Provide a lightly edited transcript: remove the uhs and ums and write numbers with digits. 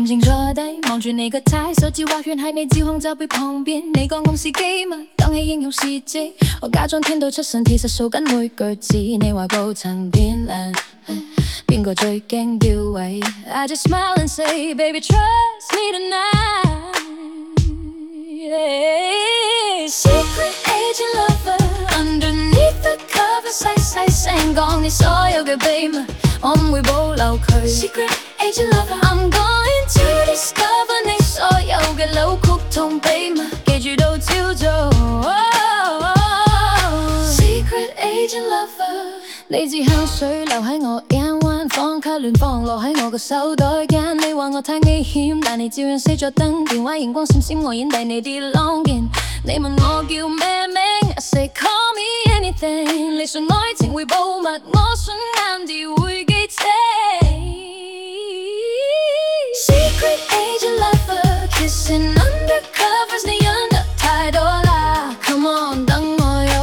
靜靜坐低，望住你個態，手指畫圈喺你指控罩背旁邊。你講公事機密，講起英勇事蹟，我假裝聽到出神，其實數緊每句字。你話高層變靚，邊個最驚掉位 ？I just smile and say, baby, trust me tonight. Secret agent lover, underneath the cover， 細細聲講你所有嘅秘密，我唔會保留佢。Secret agent lover, I'm going to discover 你所有嘅扭曲同秘密，記住到朝早。Secret agent lover， 你支香水留喺我眼彎，放卡亂放落喺我個手袋間。你話我太危險，但你照樣熄咗燈，電話熒光閃閃，我演遞你啲浪件。你問我叫咩名 ，I say call me anything。你信愛情會保密，我信啱啲會記清。Secret agent lover，kissing under